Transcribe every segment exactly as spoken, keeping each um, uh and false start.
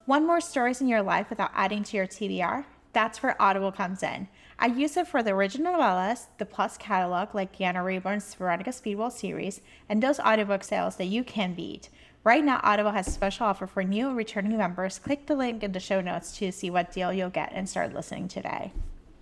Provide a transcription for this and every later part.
Want more stories in your life without adding to your T B R? That's where Audible comes in. I use it for the original novellas, the Plus catalog like Deanna Rayburn's Veronica Speedwell series, and those audiobook sales that you can beat. Right now, Audible has a special offer for new and returning members. Click the link in the show notes to see what deal you'll get and start listening today.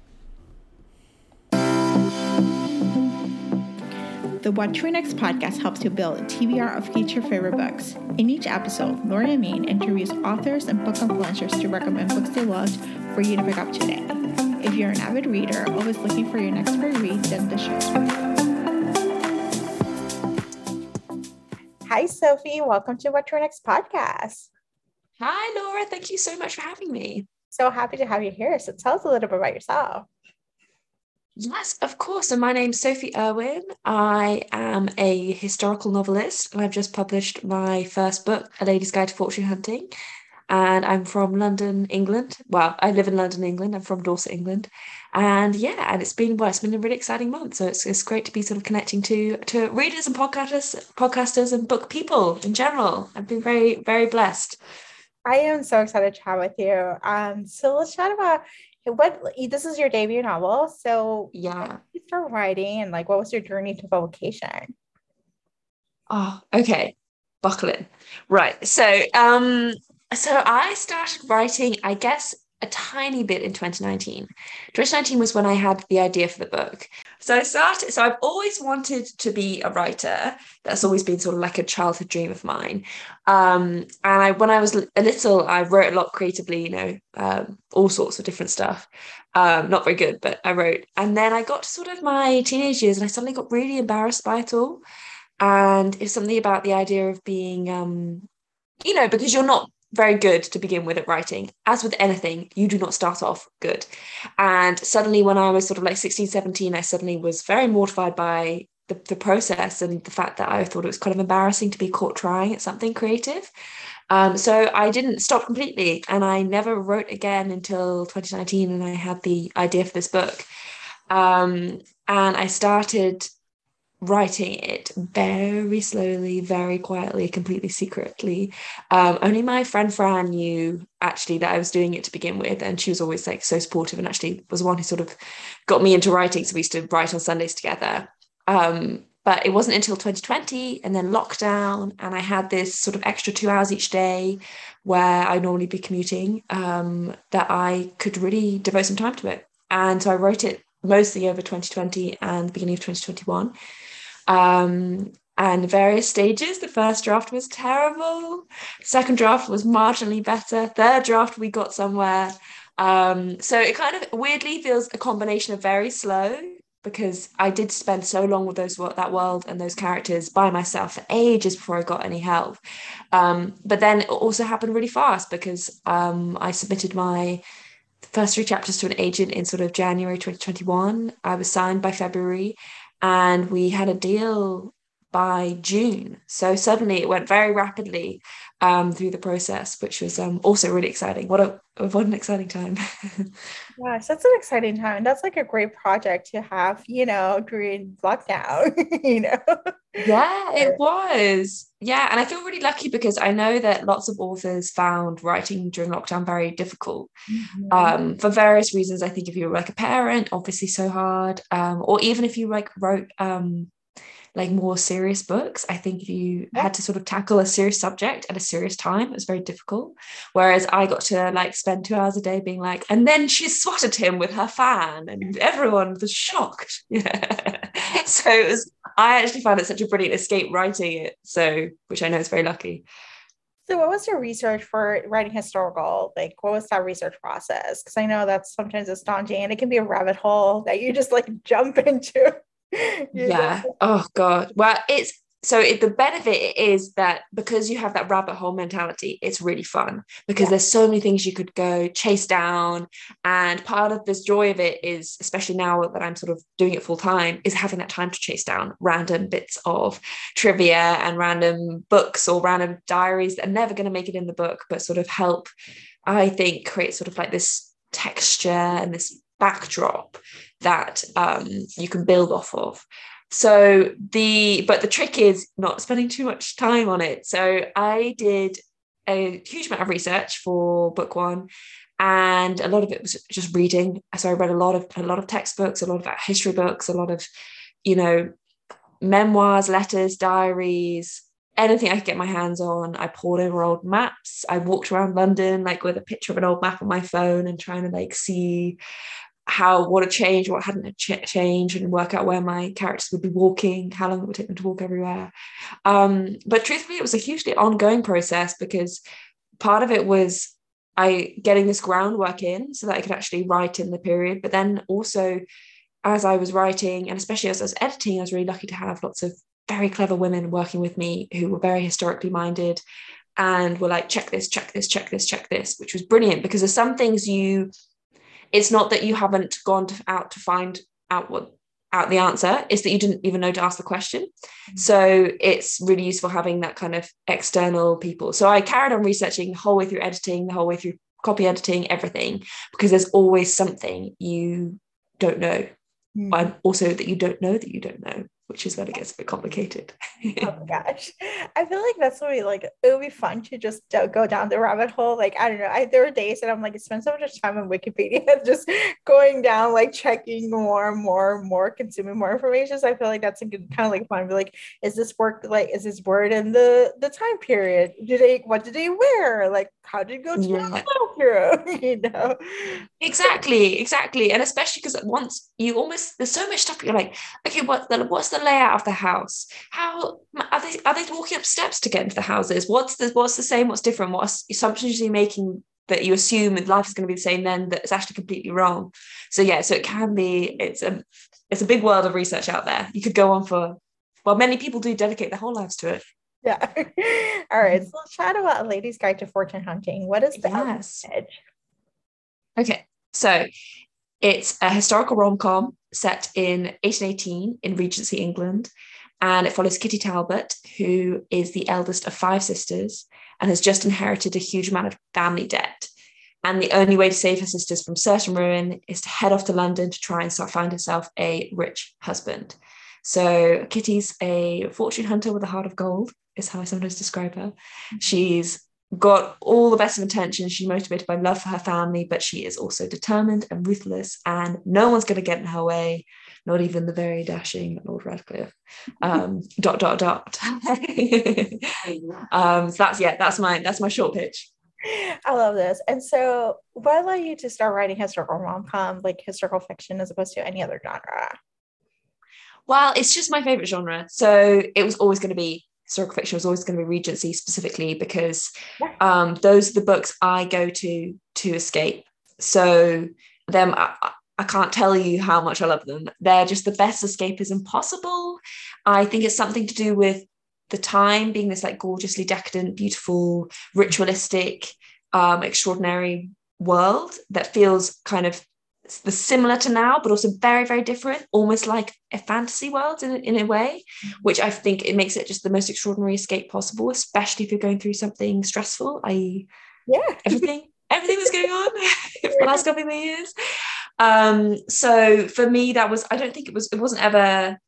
The What to Read Next podcast helps you build a T B R of each your favorite books. In each episode, Lori and Maine interviews authors and book influencers to recommend books they loved for you to pick up today. If you're an avid reader, always looking for your next great read, then the show's for you. Hi, Sophie. Welcome to What to Read Next podcast. Hi, Laura. Thank you so much for having me. So happy to have you here. So tell us a little bit about yourself. Yes, of course. So my name's Sophie Irwin. I am a historical novelist, and I've just published my first book, A Lady's Guide to Fortune Hunting. And I'm from London, England. Well, I live in London, England. I'm from Dorset, England. And yeah, and it's been well, it's been a really exciting month. So it's it's great to be sort of connecting to to readers and podcasters, podcasters and book people in general. I've been very, very blessed. I am so excited to chat with you. Um, so let's chat about what this is your debut novel. So yeah, when did you start writing, and like what was your journey to publication? Oh, okay. Buckle in. Right. So um so I started writing, I guess, a tiny bit in twenty nineteen. twenty nineteen was when I had the idea for the book. So I started, so I've always wanted to be a writer. That's always been sort of like a childhood dream of mine. Um, and I, when I was a little, I wrote a lot creatively, you know, um, all sorts of different stuff. Um, not very good, but I wrote. And then I got to sort of my teenage years and I suddenly got really embarrassed by it all. And it's something about the idea of being, um, you know, because you're not very good to begin with at writing. As with anything, you do not start off good. And suddenly when I was sort of like sixteen, seventeen, I suddenly was very mortified by the, the process and the fact that I thought it was kind of embarrassing to be caught trying at something creative. Um, so I didn't stop completely, and I never wrote again until twenty nineteen, and I had the idea for this book. Um, and I started writing it very slowly, very quietly, completely secretly. Um, only my friend Fran knew actually that I was doing it to begin with, and she was always like so supportive, and actually was the one who sort of got me into writing. So we used to write on Sundays together. Um, but it wasn't until twenty twenty and then lockdown, and I had this sort of extra two hours each day where I'd normally be commuting, um, that I could really devote some time to it. And so I wrote it mostly over twenty twenty and the beginning of twenty twenty-one. Um, and various stages. The first draft was terrible. Second draft was marginally better. Third draft, we got somewhere. Um, so it kind of weirdly feels a combination of very slow, because I did spend so long with those that world and those characters by myself for ages before I got any help. Um, but then it also happened really fast, because um, I submitted my first three chapters to an agent in sort of January twenty twenty-one. I was signed by February, and we had a deal by June. So suddenly it went very rapidly um, through the process, which was um, also really exciting. What a what an exciting time. Gosh, that's an exciting time. That's like a great project to have, you know, during lockdown, you know. Yeah, it was. Yeah, and I feel really lucky because I know that lots of authors found writing during lockdown very difficult. Mm-hmm. Um, for various reasons. I think if you were like a parent, obviously so hard. Um, or even if you like wrote um like more serious books, I think if you Yeah. had to sort of tackle a serious subject at a serious time, it was very difficult. Whereas I got to like spend two hours a day being like, and then she swatted him with her fan, and everyone was shocked. Yeah. So it was, I actually found it such a brilliant escape writing it. So, which I know is very lucky. So what was your research for writing historical? Like, what was that research process? Because I know that's sometimes it's daunting and it can be a rabbit hole that you just like jump into. You Yeah. know? Oh God. Well, it's so it, the benefit is that because you have that rabbit hole mentality, it's really fun, because Yeah. there's so many things you could go chase down. And part of this joy of it is, especially now that I'm sort of doing it full time, is having that time to chase down random bits of trivia and random books or random diaries that are never going to make it in the book, but sort of help, I think, create sort of like this texture and this backdrop that um, you can build off of. So the but the trick is not spending too much time on it. So I did a huge amount of research for book one, and a lot of it was just reading. So I read a lot of a lot of textbooks, a lot of history books, a lot of, you know, memoirs, letters, diaries, anything I could get my hands on. I pored over old maps. I walked around London like with a picture of an old map on my phone and trying to like see how what had changed, what hadn't ch- changed, and work out where my characters would be walking, how long it would take them to walk everywhere. Um, but truthfully, it was a hugely ongoing process, because part of it was I getting this groundwork in so that I could actually write in the period. But then also, as I was writing, and especially as I was editing, I was really lucky to have lots of very clever women working with me who were very historically minded and were like, check this, check this, check this, check this, which was brilliant, because there's some things you, it's not that you haven't gone to, out to find out what out the answer, is that you didn't even know to ask the question. Mm-hmm. So it's really useful having that kind of external people. So I carried on researching the whole way through editing, the whole way through copy editing, everything, because there's always something you don't know. Mm-hmm. And also that you don't know that you don't know, which is when it gets a bit complicated. Oh my gosh. I feel like that's what we like. It would be fun to just go down the rabbit hole. Like, I don't know. I, there were days that I'm like, I spend so much time on Wikipedia, just going down, like checking more and more and more, consuming more information. So I feel like that's a good kind of like fun. Be like, is this work, like, is this word in the, the time period? Do they, what did they wear? Like, how did it go to yeah. the hero? You know? Exactly, exactly. And especially because once you almost, there's so much stuff, you're like, okay, what the, what's the layout of the house? How are they are they walking up steps to get into the houses? What's the what's the same? What's different? What assumptions are you making that you assume life is going to be the same then that it's actually completely wrong? So yeah, so it can be, it's a it's a big world of research out there. You could go on for, well, many people do dedicate their whole lives to it. Yeah. All right. So let's chat about A Lady's Guide to Fortune Hunting. What is the yes. edge? Okay, so it's a historical rom-com set in eighteen eighteen in Regency England, and it follows Kitty Talbot, who is the eldest of five sisters and has just inherited a huge amount of family debt. And the only way to save her sisters from certain ruin is to head off to London to try and start find herself a rich husband. So Kitty's a fortune hunter with a heart of gold, is how I sometimes describe her. She's got all the best of intentions. She's motivated by love for her family, but she is also determined and ruthless, and no one's going to get in her way, not even the very dashing Lord Radcliffe. Um, dot dot dot. um, so that's yeah, that's my that's my short pitch. I love this. And so, what led you to start writing historical rom-com, like historical fiction, as opposed to any other genre? Well, it's just my favorite genre, so it was always going to be. Historical fiction was always going to be Regency, specifically because um, those are the books I go to to escape. So them, I, I can't tell you how much I love them. They're just the best escapism possible. I think it's something to do with the time being this like gorgeously decadent, beautiful, ritualistic, um, extraordinary world that feels kind of the similar to now, but also very, very different, almost like a fantasy world in, in a way, which I think it makes it just the most extraordinary escape possible, especially if you're going through something stressful, that is yeah. everything, everything that's going on for the last couple of years. Um, so for me, that was, I don't think it was, it wasn't ever,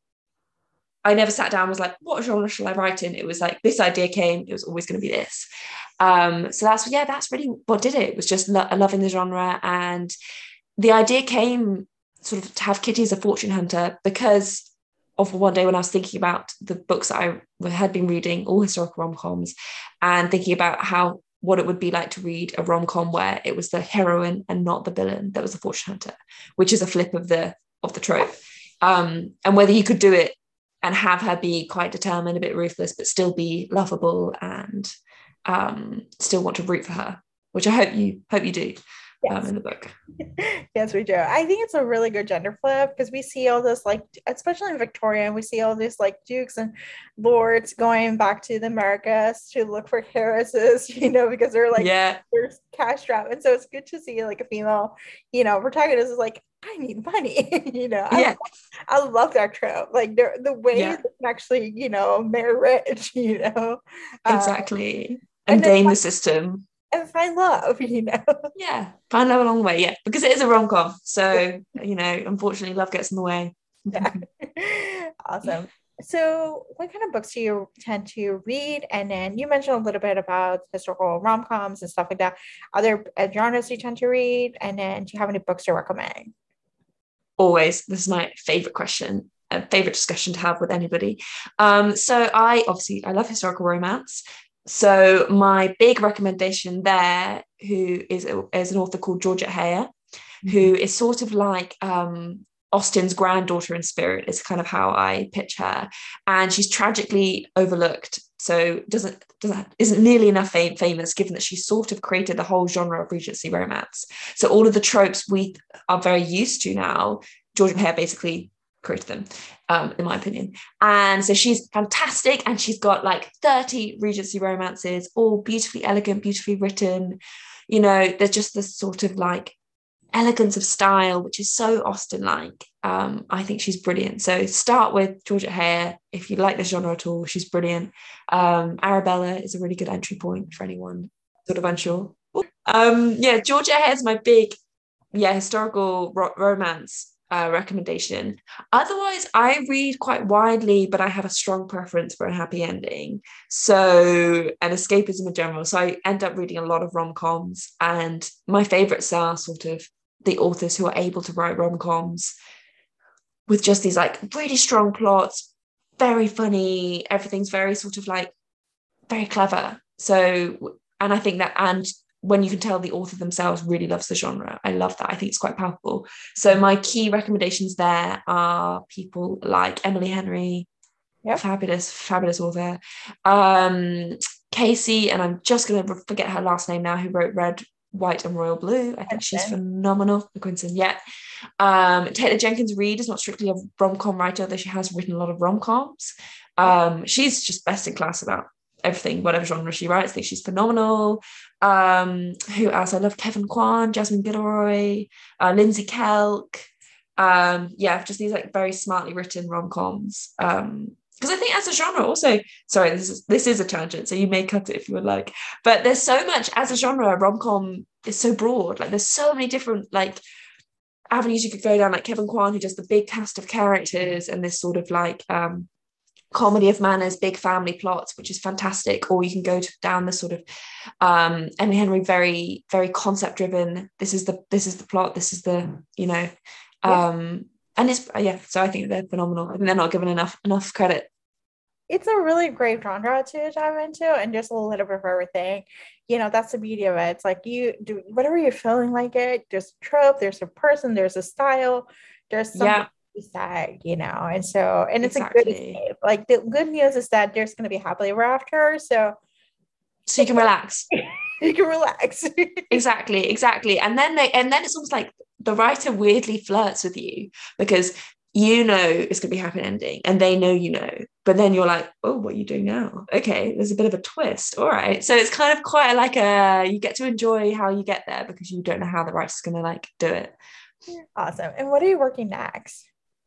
I never sat down and was like, what genre shall I write in? It was like, this idea came, it was always going to be this. Um, so that's, yeah, that's really what did it. It was just lo- loving the genre. And the idea came sort of to have Kitty as a fortune hunter because of one day when I was thinking about the books that I had been reading, all historical rom-coms, and thinking about how what it would be like to read a rom-com where it was the heroine and not the villain that was the fortune hunter, which is a flip of the of the trope. Um, and whether you could do it and have her be quite determined, a bit ruthless, but still be lovable and um, still want to root for her, which I hope you hope you do. Yes. Um, in the book. Yes, we do. I think it's a really good gender flip because we see all this, like, especially in Victorian, we see all these like dukes and lords going back to the Americas to look for heiresses, you know, because they're like, yeah, they're cash strapped. And so it's good to see like a female, you know, protagonist is like, I need money, you know. I, yeah. love, I love that trope. Like the way yeah. they can actually, you know, marry rich, you know. Exactly. Um, and, and game the system. And find love, you know. Yeah, find love along the way, yeah. Because it is a rom-com. So, you know, unfortunately, love gets in the way. Yeah. Awesome. So, what kind of books do you tend to read? And then you mentioned a little bit about historical rom-coms and stuff like that. Are there uh, genres you tend to read? And then do you have any books to recommend? Always, this is my favorite question, a favorite discussion to have with anybody. Um, so I obviously I love historical romance. So my big recommendation there, who is, is an author called Georgette Heyer, who is sort of like um, Austen's granddaughter in spirit, is kind of how I pitch her. And she's tragically overlooked. So doesn't doesn't isn't nearly enough fam- famous, given that she sort of created the whole genre of Regency romance. So all of the tropes we are very used to now, Georgette Heyer basically created them, um, in my opinion. And so she's fantastic, and she's got like thirty Regency romances, all beautifully elegant, beautifully written. You know, there's just this sort of like elegance of style, which is so Austen-like. Um, I think she's brilliant. So start with Georgette Heyer if you like this genre at all. She's brilliant. Um, Arabella is a really good entry point for anyone sort of unsure. Um, yeah, Georgette Heyer is my big, yeah, historical ro- romance uh, recommendation. Otherwise, I read quite widely, but I have a strong preference for a happy ending. So, and escapism in general. So I end up reading a lot of rom-coms, and my favorites are sort of the authors who are able to write rom-coms with just these like really strong plots, very funny, everything's very sort of like very clever. So, and I think that, and when you can tell the author themselves really loves the genre, I love that. I think it's quite powerful. So my key recommendations there are people like Emily Henry, Yep. fabulous, fabulous author. Um, Casey, and I'm just going to forget her last name now, who wrote Red, White and Royal Blue. I think she's phenomenal. McQuinson, yeah. Um, Taylor Jenkins Reid is not strictly a rom-com writer, though she has written a lot of rom-coms. Um, she's just best in class about everything, whatever genre she writes. I think she's phenomenal. Um, who else? I love Kevin Kwan, Jasmine Gilroy, uh, Lindsay Kelk. Um, yeah, just these like very smartly written rom-coms. Um, because I think as a genre also, sorry, this is this is a tangent, so you may cut it if you would like, but there's so much as a genre. Rom-com is so broad, like there's so many different like avenues you could go down, like Kevin Kwan, who does the big cast of characters and this sort of like um comedy of manners, big family plots, which is fantastic. Or you can go to, down the sort of um Emily Henry, very very concept driven, this is the this is the plot, this is the, you know, Yeah. um and it's, yeah, so I think they're phenomenal. I think they're not given enough enough credit. It's a really great genre to dive into, and just a little bit of everything. You know, that's the beauty of it. It's like you do whatever you're feeling like it. There's a trope, there's a person, there's a style, there's something Yeah, beside, you know. And so, and it's a good exactly. escape. Like the good news is that there's going to be happily ever after. So So you can relax. you can relax. Exactly, exactly. And then they and then it's almost like the writer weirdly flirts with you, because you know it's going to be a happy ending and they know, you know, but then you're like, oh, what are you doing now? Okay, there's a bit of a twist. All right. So it's kind of quite like a, you get to enjoy how you get there because you don't know how the writer's going to like do it. Awesome. And what are you working next?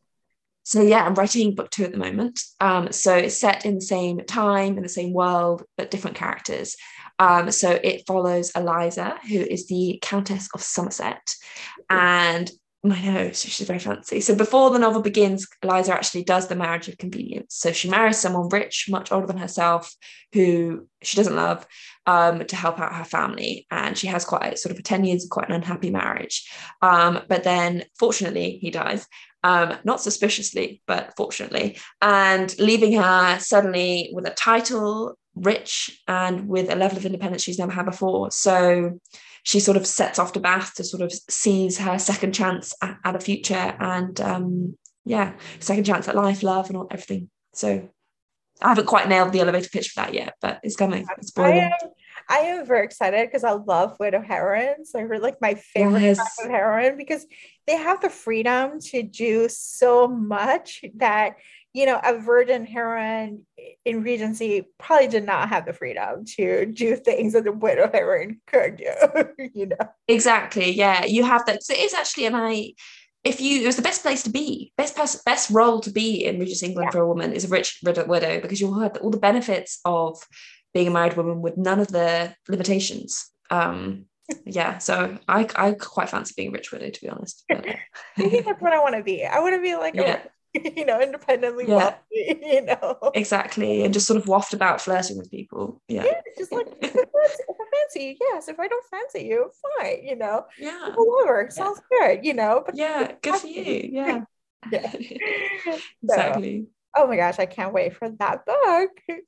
So yeah, I'm writing book two at the moment. Um, so it's set in the same time, in the same world, but different characters. Um, so it follows Eliza, who is the Countess of Somerset. And I know, so she's very fancy. So before the novel begins, Eliza actually does the marriage of convenience. So she marries someone rich, much older than herself, who she doesn't love, um, to help out her family. And she has quite a, sort of a ten years of quite an unhappy marriage. Um, but then fortunately he dies. Um, not suspiciously, but fortunately, and leaving her suddenly with a title, rich, and with a level of independence she's never had before. So she sort of sets off to Bath to sort of seize her second chance at, at a future, and um, yeah, second chance at life, love, and all, everything. So I haven't quite nailed the elevator pitch for that yet, but it's coming. It's I boiling. am I am very excited because I love widow heroines. They're really like my favorite type Yes. of heroine because they have the freedom to do so much that, you know, a virgin heroine in Regency probably did not have the freedom to do things that the widow heroine could do, you know. Exactly. Yeah, you have that. So it is actually, and I, if you, it was the best place to be, best pers- best role to be in Regis England Yeah. for a woman is a rich widow, because you'll have all the benefits of being a married woman with none of the limitations. Um, yeah, so I I quite fancy being a rich widow, to be honest. But, I think uh, that's what I want to be. I want to be like a yeah, rich you know, independently Yeah, wealthy, you know. exactly. And just sort of waft about flirting with people. Yeah. Yeah, just like if I fancy, if I fancy you, yes. If I don't fancy you, fine, you know. Yeah. Whatever, Yeah. sounds good, you know, but Yeah. Good for happy. you. Yeah. Yeah. So, Exactly. oh my gosh, I can't wait for that book.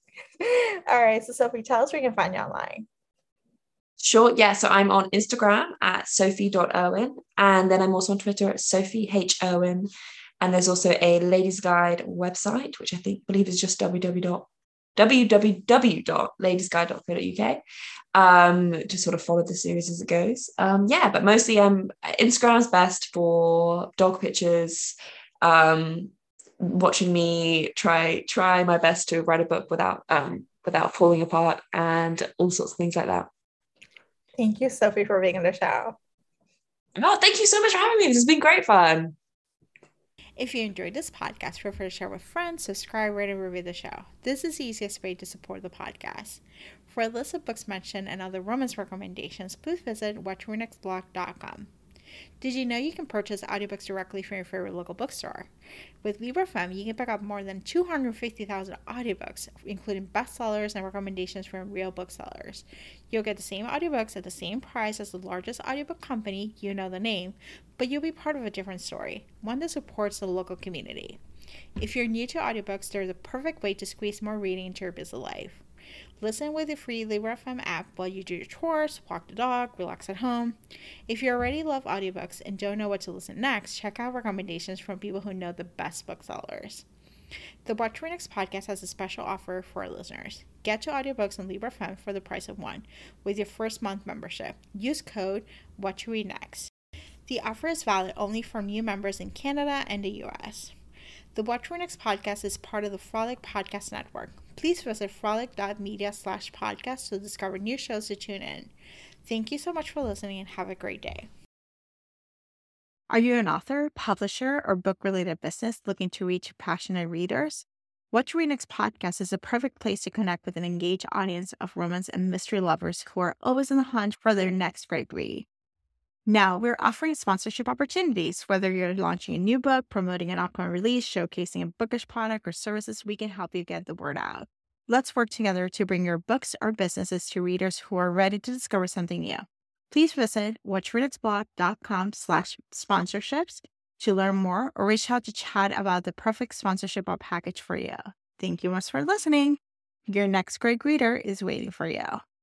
All right, so Sophie, tell us where we can find you online. Sure. Yeah. So I'm on Instagram at sophie dot owen. And then I'm also on Twitter at Sophie H. Owen. And there's also a Ladies Guide website, which I think believe is just w w w w w w dot ladies guide dot co dot u k, um, to sort of follow the series as it goes. Um, yeah, but mostly um, Instagram's best for dog pictures, um, watching me try try my best to write a book without um, without falling apart and all sorts of things like that. Thank you, Sophie, for being on the show. Oh, thank you so much for having me. This has been great fun. If you enjoyed this podcast, feel free to share with friends, subscribe, rate, and review the show. This is the easiest way to support the podcast. For a list of books mentioned and other romance recommendations, please visit watch your next blog dot com. Did you know you can purchase audiobooks directly from your favorite local bookstore? With Libro F M, you can pick up more than two hundred fifty thousand audiobooks, including bestsellers and recommendations from real booksellers. You'll get the same audiobooks at the same price as the largest audiobook company, you know the name, but you'll be part of a different story, one that supports the local community. If you're new to audiobooks, they're the perfect way to squeeze more reading into your busy life. Listen with the free Libro F M app while you do your chores, walk the dog, relax at home. If you already love audiobooks and don't know what to listen next, check out recommendations from people who know the best booksellers. The Watch Your Next podcast has a special offer for our listeners. Get two audiobooks on Libro F M for the price of one with your first month membership. Use code WatchYourNext. The offer is valid only for new members in Canada and the U S. The Watch Your Next podcast is part of the Frolic Podcast Network. Please visit frolic dot media slash podcast to discover new shows to tune in. Thank you so much for listening and have a great day. Are you an author, publisher, or book-related business looking to reach passionate readers? Watch Your Next podcast is a perfect place to connect with an engaged audience of romance and mystery lovers who are always on the hunt for their next great read. Now, we're offering sponsorship opportunities. Whether you're launching a new book, promoting an upcoming release, showcasing a bookish product or services, we can help you get the word out. Let's work together to bring your books or businesses to readers who are ready to discover something new. Please visit watch your next blog dot com slash sponsorships to learn more or reach out to chat about the perfect sponsorship or package for you. Thank you much for listening. Your next great reader is waiting for you.